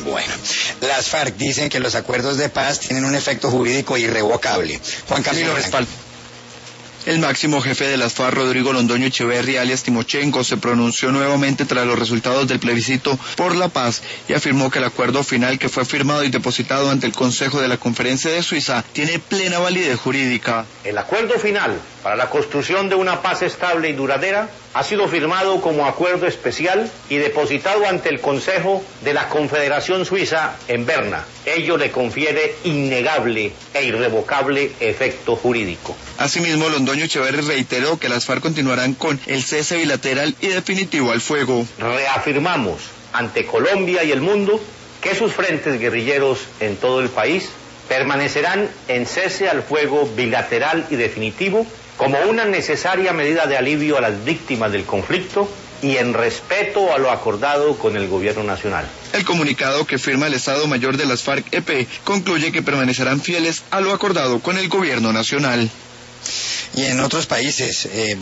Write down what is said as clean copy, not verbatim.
Bueno, las FARC dicen que los acuerdos de paz tienen un efecto jurídico irrevocable. Juan Camilo Respaldo. El máximo jefe de las FARC, Rodrigo Londoño Echeverri, alias Timochenko, se pronunció nuevamente tras los resultados del plebiscito por la paz y afirmó que el acuerdo final que fue firmado y depositado ante el Consejo de la Conferencia de Suiza tiene plena validez jurídica. El acuerdo final para la construcción de una paz estable y duradera ha sido firmado como acuerdo especial y depositado ante el Consejo de la Confederación Suiza en Berna. Ello le confiere innegable e irrevocable efecto jurídico. Asimismo, Londoño Echeverri reiteró que las FARC continuarán con el cese bilateral y definitivo al fuego. Reafirmamos ante Colombia y el mundo que sus frentes guerrilleros en todo el país permanecerán en cese al fuego bilateral y definitivo como una necesaria medida de alivio a las víctimas del conflicto y en respeto a lo acordado con el gobierno nacional. El comunicado que firma el Estado Mayor de las FARC-EP concluye que permanecerán fieles a lo acordado con el gobierno nacional. Y en otros países,